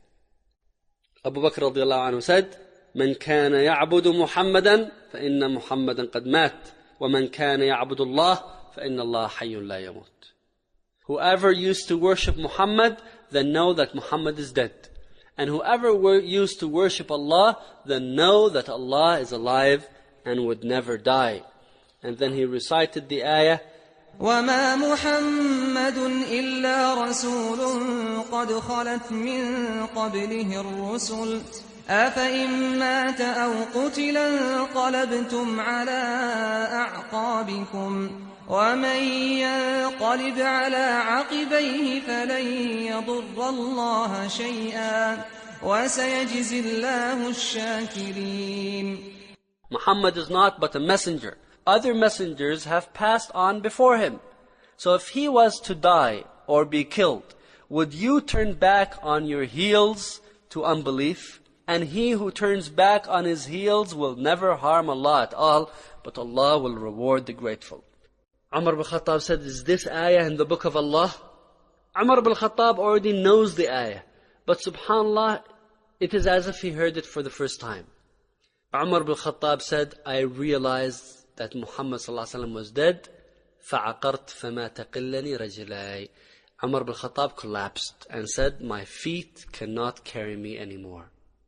Abu Bakr radiallahu anhu said, من كان يعبد محمدا فإن محمدا قد مات ومن كان يعبد الله فإن الله حي لا يموت. Whoever used to worship Muhammad, then know that Muhammad is dead. And whoever used to worship Allah, then know that Allah is alive and would never die. And then he recited the ayah, وَمَا مُحَمَّدٌ إِلَّا رَسُولٌ قَدْ خَلَتْ مِن قَبْلِهِ الرُّسُلُ أَفَإِن مَّاتَ أَوْ قُتِلَ انقَلَبْتُمْ عَلَىٰ أَعْقَابِكُمْ وَمَن يَنقَلِبْ عَلَىٰ عَقِبَيْهِ فَلَن يَضُرَّ اللَّهَ شَيْئًا وَسَيَجْزِي اللَّهُ الشَّاكِرِينَ. Muhammad is not but a messenger. Other messengers have passed on before him. So if he was to die or be killed, would you turn back on your heels to unbelief? And he who turns back on his heels will never harm Allah at all, but Allah will reward the grateful. Umar ibn Khattab said, is this ayah in the book of Allah? Umar ibn Khattab already knows the ayah. But subhanAllah, it is as if he heard it for the first time. Umar ibn Khattab said, I realized that Muhammad ﷺ was dead. فَعَقَرْتْ فَمَا تَقِلَّنِي رَجِلَيْ. Umar ibn Khattab collapsed and said, my feet cannot carry me anymore.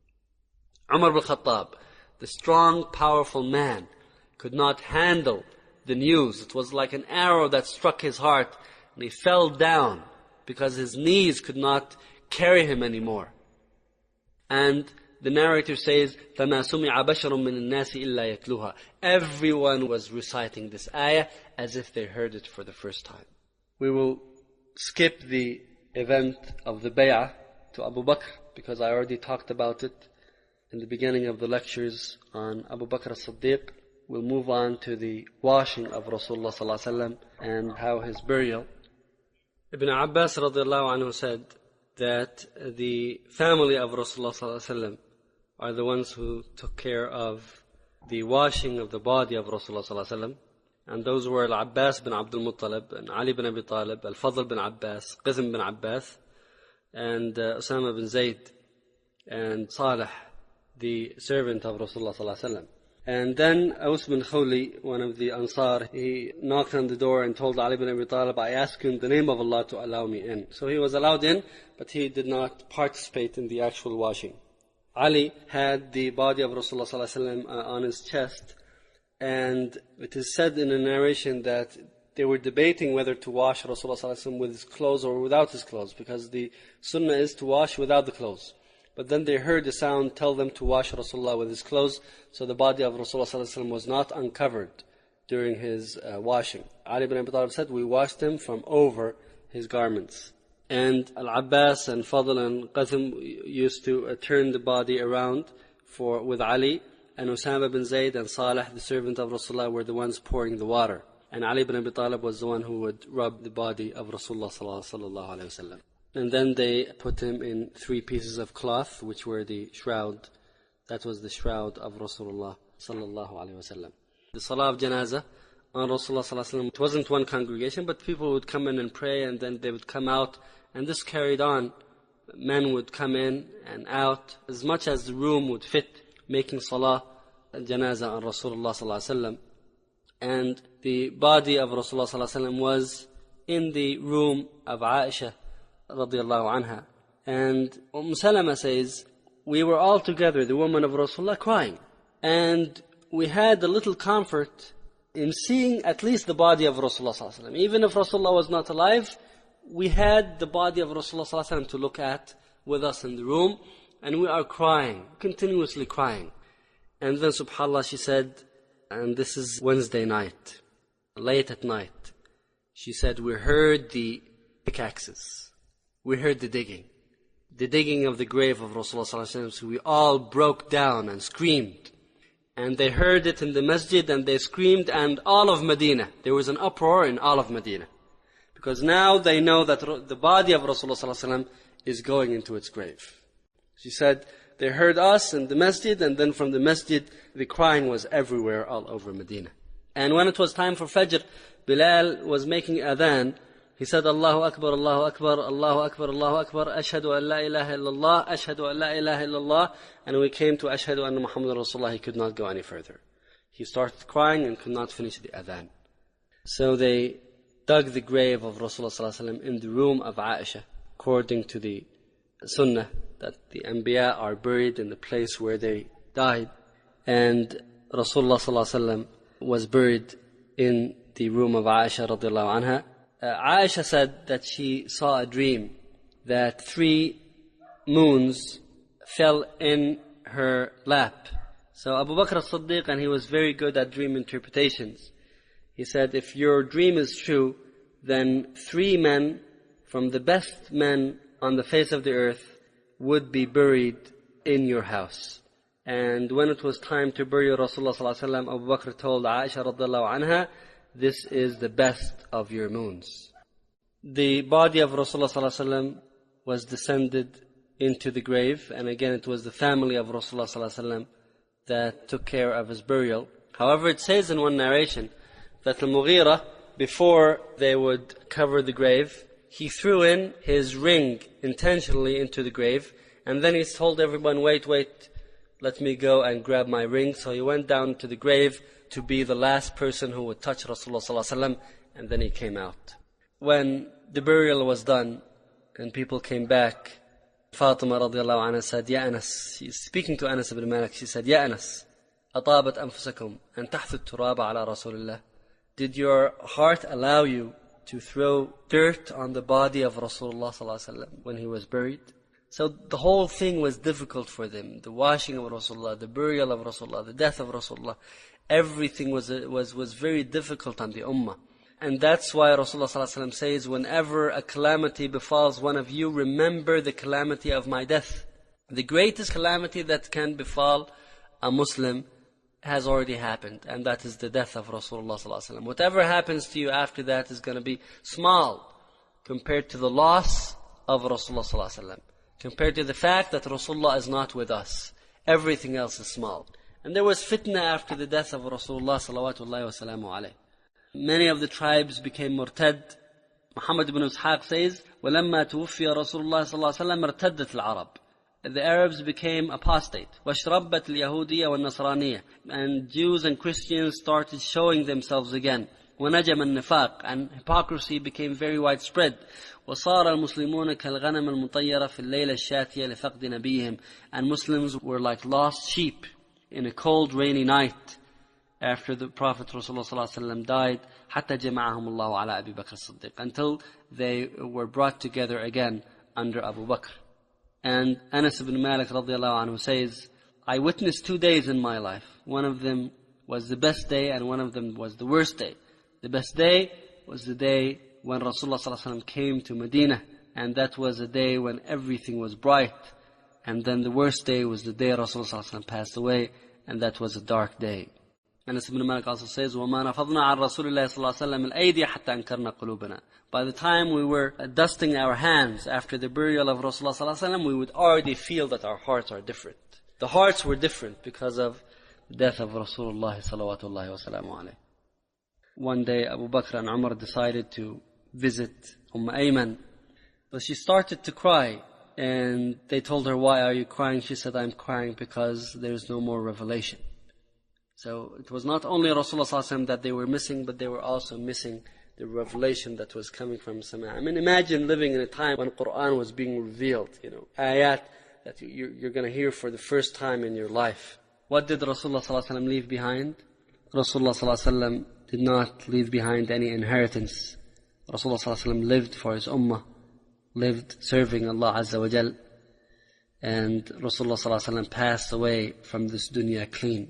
Umar ibn Khattab, the strong, powerful man, could not handle the news. It was like an arrow that struck his heart, and he fell down because his knees could not carry him anymore. And the narrator says, فَمَا سُمِعَ بَشَرٌ مِّنَ النَّاسِ إِلَّا يَتْلُوهَا. Everyone was reciting this ayah as if they heard it for the first time. We will skip the event of the bay'ah to Abu Bakr, because I already talked about it in the beginning of the lectures on Abu Bakr as-Siddiq. We'll move on to the washing of Rasulullah ﷺ and how his burial. Ibn Abbas radiallahu anhu said that the family of Rasulullah ﷺ are the ones who took care of the washing of the body of Rasulullah ﷺ. And those were Al-Abbas bin Abdul Muttalib, and Ali bin Abi Talib, Al-Fadl bin Abbas, Qizm bin Abbas, and Usama bin Zayd, and Salih, the servant of Rasulullah ﷺ. And then Aus bin Khawli, one of the Ansar, he knocked on the door and told Ali bin Abi Talib, I ask you in the name of Allah to allow me in. So he was allowed in, but he did not participate in the actual washing. Ali had the body of Rasulullah ﷺ on his chest, and it is said in a narration that they were debating whether to wash Rasulullah ﷺ with his clothes or without his clothes, because the sunnah is to wash without the clothes. But then they heard the sound tell them to wash Rasulullah with his clothes, so the body of Rasulullah ﷺ was not uncovered during his washing. Ali ibn Abi Talib said, we washed him from over his garments. And Al-Abbas and Fadl and Qasim used to turn the body around with Ali, and Usama bin Zayd and Salih, the servant of Rasulullah, were the ones pouring the water. And Ali ibn Abi Talib was the one who would rub the body of Rasulullah sallallahu alaihi wasallam. And then they put him in 3 pieces of cloth, which were the shroud. That was the shroud of Rasulullah sallallahu alaihi wasallam. The Salah of Janazah on Rasulullah sallallahu alaihi wasallam, it wasn't one congregation, but people would come in and pray, and then they would come out, and this carried on. Men would come in and out as much as the room would fit, making Salah Janazah on Rasulullah sallallahu alaihi wasallam. And the body of Rasulullah sallallahu alaihi wasallam was in the room of Aisha radiallahu anha. And Salama says, we were all together, the woman of Rasulullah, crying. And we had a little comfort in seeing at least the body of Rasulullah sallallahu alaihi wasallam. Even if Rasulullah was not alive, we had the body of Rasulullah sallallahu alaihi wasallam to look at with us in the room. And we are crying, continuously crying. And then subhanAllah, she said, and this is Wednesday night, late at night, she said, we heard the pickaxes. We heard the digging of the grave of Rasulullah sallallahu alaihi wasallam. So we all broke down and screamed. And they heard it in the masjid, and they screamed, and all of Medina. There was an uproar in all of Medina. Because now they know that the body of Rasulullah sallallahu alaihi wasallam is going into its grave. She said, they heard us in the masjid, and then from the masjid, the crying was everywhere all over Medina. And when it was time for Fajr, Bilal was making adhan. He said, Allahu Akbar, Allahu Akbar, Allahu Akbar, Allahu Akbar, Ashhadu an la ilaha illallah, Ashhadu an la ilaha illallah. And when we came to Ashhadu anna Muhammadan Rasulullah, he could not go any further. He started crying and could not finish the adhan. So they dug the grave of Rasulullah sallallahu alaihi wasallam in the room of Aisha, according to the sunnah that the Anbiya are buried in the place where they died. And Rasulullah sallallahu alaihi wasallam was buried in the room of Aisha radiallahu anha. Aisha said that she saw a dream that 3 moons fell in her lap. So Abu Bakr as-Siddiq, and he was very good at dream interpretations, he said, if your dream is true, then 3 men from the best men on the face of the earth would be buried in your house. And when it was time to bury Rasulullah sallallahu alaihi wasallam, Abu Bakr told Aisha radiallahu anha, this is the best of your moons. The body of Rasulullah sallallahu alaihi wasallam was descended into the grave, and again it was the family of Rasulullah sallallahu alaihi wasallam that took care of his burial. However, it says in one narration that Al-Mughira, before they would cover the grave, he threw in his ring intentionally into the grave, and then he told everyone, wait, let me go and grab my ring. So he went down to the grave to be the last person who would touch Rasulullah sallallahu alaihi wasallam, and then he came out. When the burial was done and people came back, Fatima radiallahu anha said, Ya Anas, she's speaking to Anas ibn Malik, she said, Ya Anas, أطابت أنفسكم أن تحثوا التراب على رسول الله. Did your heart allow you to throw dirt on the body of Rasulullah sallallahu alaihi wasallam when he was buried? So the whole thing was difficult for them. The washing of Rasulullah, the burial of Rasulullah, the death of Rasulullah, everything was very difficult on the ummah. And that's why Rasulullah sallallahu alaihi wasallam says, whenever a calamity befalls one of you, remember the calamity of my death. The greatest calamity that can befall a Muslim has already happened, and that is the death of Rasulullah sallallahu alaihi wasallam. Whatever happens to you after that is going to be small compared to the loss of Rasulullah sallallahu alaihi wasallam, compared to the fact that Rasulullah is not with us. Everything else is small. And there was fitna after the death of Rasulullah sallallahu alaihi wasallam. Many of the tribes became murtad. Muhammad ibn Ishaq says, وَلَمَّا تُوفِّيَ رَسُولُ اللَّهِ صَلَّى اللَّهُ عَلَيْهِ وسلم ارتدت العرب. The Arabs became apostate. وَاشْرَبَّتْ الْيَهُودِيَّ وَالنَّصْرَانِيَّ. And Jews and Christians started showing themselves again. ونجم النفاق, and hypocrisy became very widespread. وصار المسلمون كالغنم المطيرة في الليلة الشاتية لفقد نبيهم, and Muslims were like lost sheep in a cold rainy night after the Prophet ﷺ died, حتى جمعهم الله على أبي بكر الصديق, until they were brought together again under Abu Bakr. And Anas ibn Malik radiallahu anhu says, I witnessed 2 days in my life. One of them was the best day and one of them was the worst day. The best day was the day when Rasulullah ﷺ came to Medina, and that was a day when everything was bright. And then the worst day was the day Rasulullah ﷺ passed away, and that was a dark day. Anas ibn Malik also says, وَمَا نَفَضْنَا عَنْ رَسُولِ اللَّهِ صَلَّى اللَّهُ عَلَيْهِ وَسَلَّمَ الْأَيْدِيَ حَتَّى أَنْكَرْنَا قُلُوبَنَا. By the time we were dusting our hands after the burial of Rasulullah sallallahu alaihi wasallam, we would already feel that our hearts are different. The hearts were different because of the death of Rasulullah sallallahu alaihi wasallam. One day Abu Bakr and Umar decided to visit Ayman, but she started to cry, and they told her, why are you crying? She said, I'm crying because there is no more revelation. So it was not only Rasulullah sallallahu alaihi wasallam that they were missing, but they were also missing the revelation that was coming from Sama. I mean, imagine living in a time when Quran was being revealed, ayat that you're going to hear for the first time in your life. What did Rasulullah sallallahu alaihi wasallam leave behind? Rasulullah sallallahu alaihi wasallam did not leave behind any inheritance. Rasulullah sallallahu alaihi wasallam lived for his ummah, lived serving Allah Azza wa Jal, and Rasulullah sallallahu alaihi wasallam passed away from this dunya clean.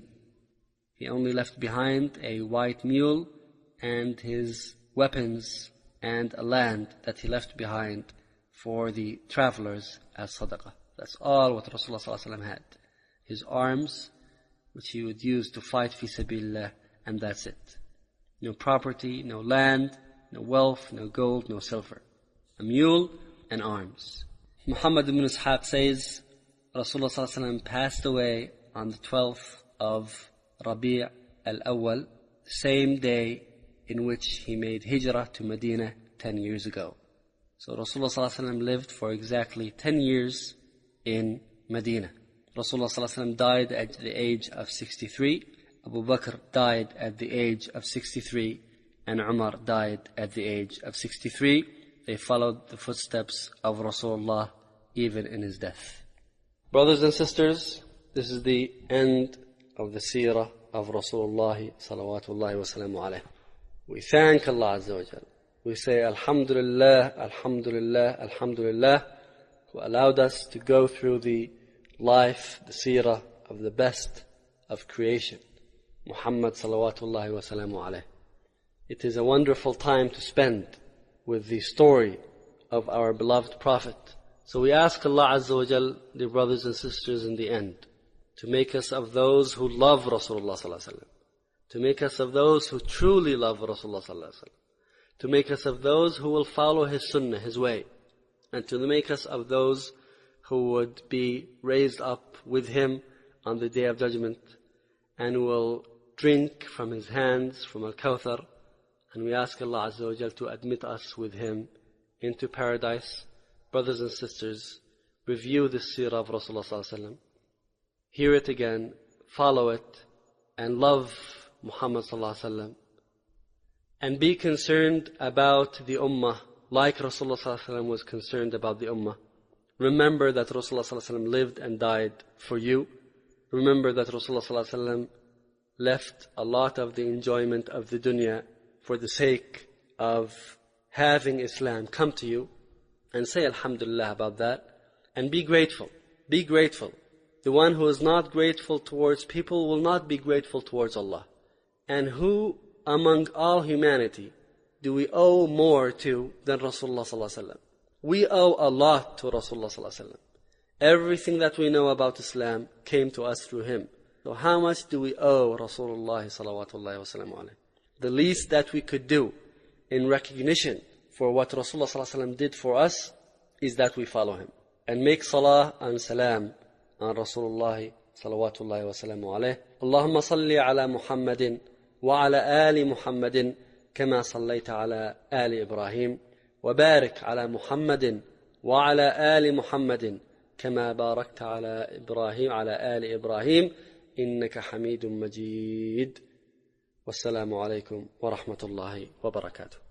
He only left behind a white mule and his weapons and a land that he left behind for the travelers as sadaqah. That's all what Rasulullah sallallahu alaihi wasallam had. His arms, which he would use to fight fi sabilillah, and that's it. No property, no land, no wealth, no gold, no silver. A mule and arms. Muhammad ibn Ishaq says, Rasulullah sallallahu alaihi wasallam passed away on the 12th of Rabi' al-Awwal, the same day in which he made hijrah to Medina 10 years ago. So Rasulullah sallallahu alaihi wasallam lived for exactly 10 years in Medina. Rasulullah sallallahu alaihi wasallam died at the age of 63. Abu Bakr died at the age of 63, and Umar died at the age of 63. They followed the footsteps of Rasulullah even in his death. Brothers and sisters, this is the end of the seerah of Rasulullah salawatullahi wa salamu alayhi. We thank Allah Azza wa Jal. We say Alhamdulillah, Alhamdulillah, Alhamdulillah, who allowed us to go through the life, the seerah of the best of creation, Muhammad salawatullahi wa salamu alayhi. It is a wonderful time to spend with the story of our beloved Prophet. So we ask Allah Azza wa Jal, dear brothers and sisters, in the end, to make us of those who love Rasulullah sallallahu alaihi wasallam, to make us of those who truly love Rasulullah sallallahu alaihi wasallam, to make us of those who will follow his sunnah, his way, and to make us of those who would be raised up with him on the Day of Judgment and will drink from his hands, from Al-Kawthar. And we ask Allah Azza wa Jal to admit us with him into paradise. Brothers and sisters, review the seerah of Rasulullah sallallahu alaihi wasallam. Hear it again, follow it, and love Muhammad sallallahu alaihi wasallam. And be concerned about the ummah like Rasulullah sallallahu alaihi wasallam was concerned about the ummah. Remember that Rasulullah sallallahu alaihi wasallam lived and died for you. Remember that Rasulullah sallallahu alaihi wasallam left a lot of the enjoyment of the dunya for the sake of having Islam come to you. And say Alhamdulillah about that. And be grateful. Be grateful. The one who is not grateful towards people will not be grateful towards Allah. And who among all humanity do we owe more to than Rasulullah sallallahu alaihi wasallam? We owe a lot to Rasulullah sallallahu alaihi wasallam. Everything that we know about Islam came to us through him. So how much do we owe Rasulullah sallallahu alaihi wasallam? The least that we could do in recognition for what Rasulullah sallallahu alaihi wasallam did for us is that we follow him and make salah and salam on Rasulullah salawatullahi wa salamu alayhi. Allahumma salli ala Muhammadin wa ala ali Muhammadin kama sallaita ala ali Ibrahim wa barik ala Muhammadin wa ala ali Muhammadin kama barakta ala Ibrahim ala ali Ibrahim innaka Hamidun Majid. Wassalamu alaikum wa rahmatullahi wa barakatuh.